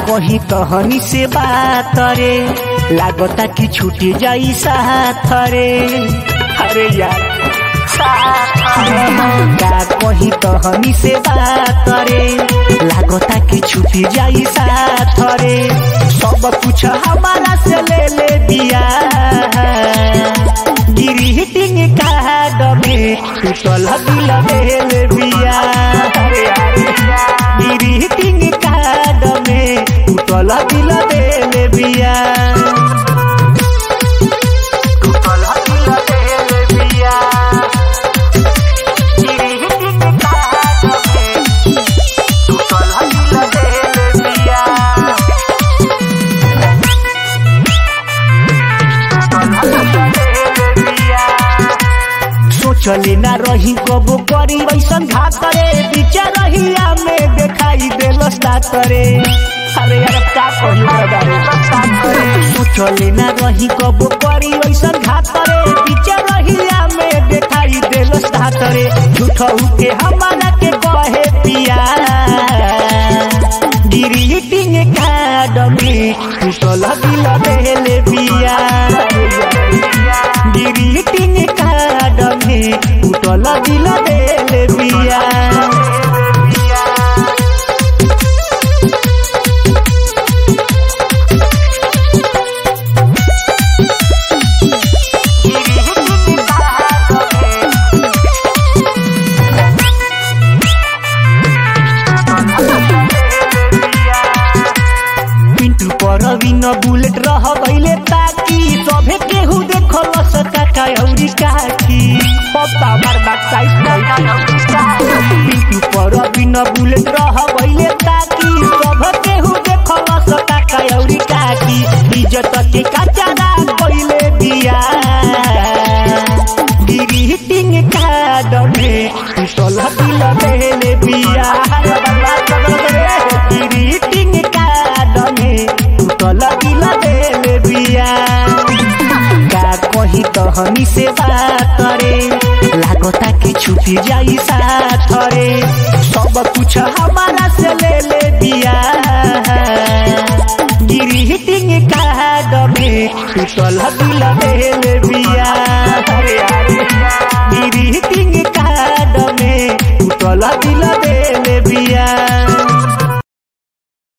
कहीं तहनी से बात रे लागता कि छूटी जाई साथ रे। अरे यार का कहीं तहनी से बात रे लागता कि छूटी जाई साथ रे। सब कुछ हमारा से ले ले बिया गिरिटिंग कार्ड में टूटल दिल ले बिया गिरिटिंग कार्ड में टूटल दिल ले बिया टूटल दिल ले बिया गिरिटिंग कार्ड में टूटल दिल ले बिया सोचले ना रही कबो करी वैसन घात रे बीचा रहिया में देखाई देलस दात रे। अरे यार का कहियो सोचले ना रही कबो करी वैसन घात रे बीचा रहिया में देखाई देलस दात रे। झूठऊ के हमारा के कहे पिया गिरिटिंग कार्ड में टूटल दिल ले बिया गिरिटिंग कार्ड में टूटल दिल ले बिया परवीन बुलेट रह गईले ताकि सभे केहू देखल सका कायौरी काकी पप्पा मार बात पिंटू परवीन बुलेट रह गईले ताकि सभे केहू देखल सका कायौरी काकी इज्जत के कचरा कइले बिया गिरिटिंग कार्ड में टूटल दिल ले बिया गिरिटिंग कार्ड में टूटल दिल ले बिया का कहीं तहनी से बात रे लागता कि छूटी जाई साथ रे। सब कुछ हमारा से ले ले बिया गिरिटिंग कार्ड में टूटल दिल ले बिया गिरिटिंग कार्ड में टूटल दिल